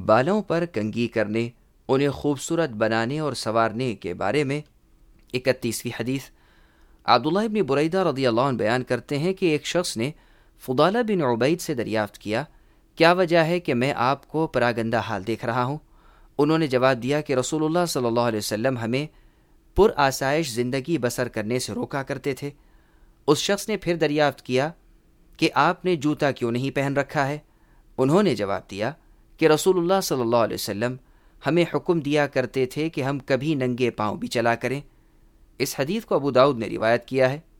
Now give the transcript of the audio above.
बालों पर कंघी करने, उन्हें खूबसूरत बनाने और संवारने के बारे में। 31वीं हदीस। अब्दुल्लाह इब्न बुरैदा रज़ियल्लाहु अन्हु बयान करते हैं कि एक शख्स ने फुदाला बिन उबैद से दरियाफ्त किया, क्या वजह है कि मैं आपको परागंदा हाल देख रहा हूँ? उन्होंने जवाब दिया कि रसूलुल्लाह सल्लल्लाहु अलैहि वसल्लम हमें पुरआसाइश ज़िंदगी बसर करने से रोका करते थे। उस शख्स ने फिर दरियाफ्त किया कि आपने जूता क्यों नहीं पहन रखा है? उन्होंने जवाब दिया कि रसूलुल्लाह सल्लल्लाहु अलैहि वसल्लम हमें हुक्म दिया करते थे कि हम कभी नंगे पांव भी चला करें। इस हदीस को अबू दाऊद ने रिवायत किया है।